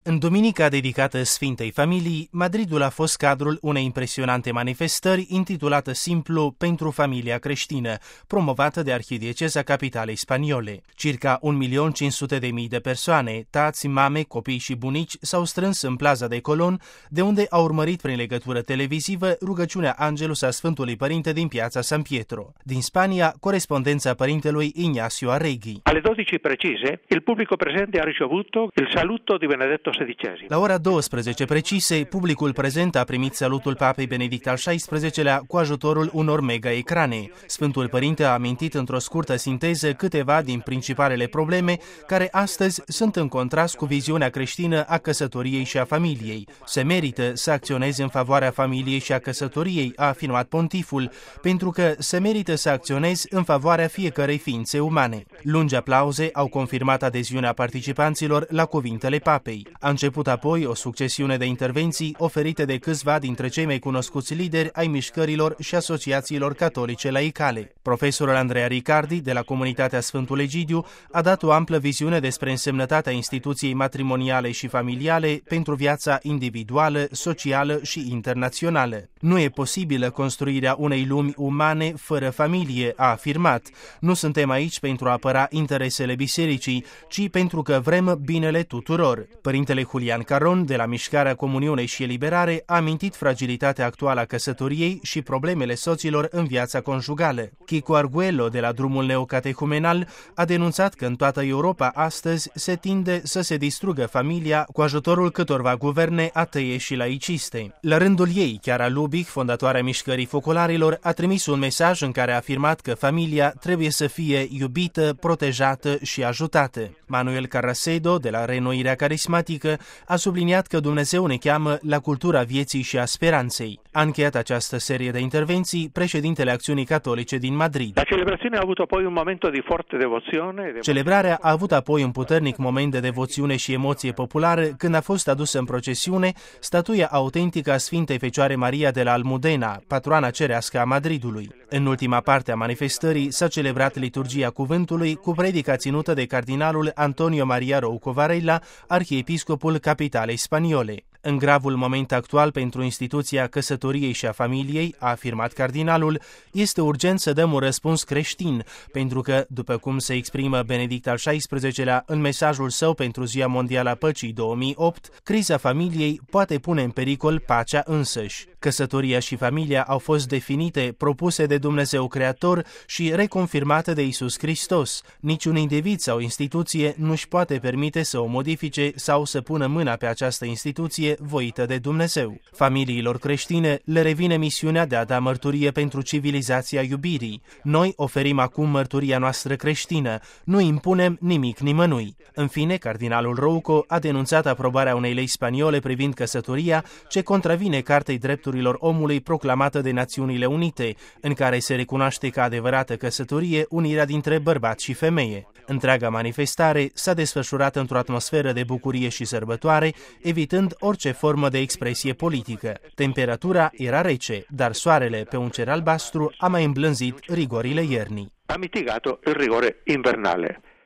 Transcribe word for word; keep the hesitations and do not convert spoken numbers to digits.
În duminica dedicată Sfintei Familii, Madridul a fost cadrul unei impresionante manifestări intitulată simplu Pentru familia creștină, promovată de Arhidieceza Capitalei Spaniole. Circa un milion cinci sute de mii de persoane, tați, mame, copii și bunici, s-au strâns în plaza de Colón, de unde au urmărit prin legătură televizivă rugăciunea Angelus a Sfântului Părinte din piața San Pietro. Din Spania, corespondența părintelui Ignacio Arregui. Alle dodici precise, il pubblico presente ha ricevuto il saluto di Benedetto sedicesimo. La ora douăsprezece precise, publicul prezent a primit salutul Papei Benedict al șaisprezecelea-lea cu ajutorul unor mega-ecrane. Sfântul Părinte a amintit într-o scurtă sinteză câteva din principalele probleme care astăzi sunt în contrast cu viziunea creștină a căsătoriei și a familiei. Se merită să acționezi în favoarea familiei și a căsătoriei, a afirmat pontiful, pentru că se merită să acționezi în favoarea fiecărei ființe umane. Lungi aplauze au confirmat adeziunea participanților la cuvintele Papei. A început apoi o succesiune de intervenții oferite de câțiva dintre cei mai cunoscuți lideri ai mișcărilor și asociațiilor catolice laicale. Profesorul Andrea Riccardi, de la Comunitatea Sfântul Egidiu, a dat o amplă viziune despre însemnătatea instituției matrimoniale și familiale pentru viața individuală, socială și internațională. Nu e posibilă construirea unei lumi umane fără familie, a afirmat. Nu suntem aici pentru a apăra interesele bisericii, ci pentru că vrem binele tuturor. Părintele Julian Caron, de la Mișcarea Comuniune și Eliberare, a amintit fragilitatea actuală a căsătoriei și problemele soților în viața conjugală. Chico Arguello, de la Drumul Neocatehumenal, a denunțat că în toată Europa astăzi se tinde să se distrugă familia cu ajutorul câtorva guverne ateie și laiciste. La rândul ei, Chiara Lubich, fondatoarea Mișcării Focolarilor, a trimis un mesaj în care a afirmat că familia trebuie să fie iubită, protejată și ajutată. Manuel Carracedo, de la Reînnoirea Carismatică, a subliniat că Dumnezeu ne cheamă la cultura vieții și a speranței. A încheiat această serie de intervenții președintele Acțiunii Catolice din Madrid. La celebrazione a avuto poi un momento di forte devozione. Celebrarea a avut apoi un puternic moment de devoțiune și emoție populară când a fost adusă în procesiune statuia autentică a Sfintei Fecioare Maria de la Almudena, patroana cerească a Madridului. În ultima parte a manifestării s-a celebrat liturgia cuvântului cu predica ținută de cardinalul Antonio Maria Rouco Varela, arhiepiscopul Capitalei Spaniole. În gravul moment actual pentru instituția căsătoriei și a familiei, a afirmat cardinalul, este urgent să dăm un răspuns creștin, pentru că, după cum se exprimă Benedict al șaisprezecelea-lea în mesajul său pentru Ziua Mondială a Păcii două mii opt, criza familiei poate pune în pericol pacea însăși. Căsătoria și familia au fost definite, propuse de Dumnezeu Creator și reconfirmate de Iisus Hristos. Niciun individ sau instituție nu-și poate permite să o modifice sau să pună mâna pe această instituție voită de Dumnezeu. Familiilor creștine le revine misiunea de a da mărturie pentru civilizația iubirii. Noi oferim acum mărturia noastră creștină, nu impunem nimic nimănui. În fine, cardinalul Rouco a denunțat aprobarea unei lei spaniole privind căsătoria, ce contravine Cartei Drepturilor Omului proclamată de Națiunile Unite, în care se recunoaște ca adevărată căsătorie unirea dintre bărbat și femeie. Întreaga manifestare s-a desfășurat într-o atmosferă de bucurie și sărbătoare, evitând orice formă de expresie politică. Temperatura era rece, dar soarele pe un cer albastru a mai îmblânzit rigorile iernii. Ha mitigato il rigore invernale.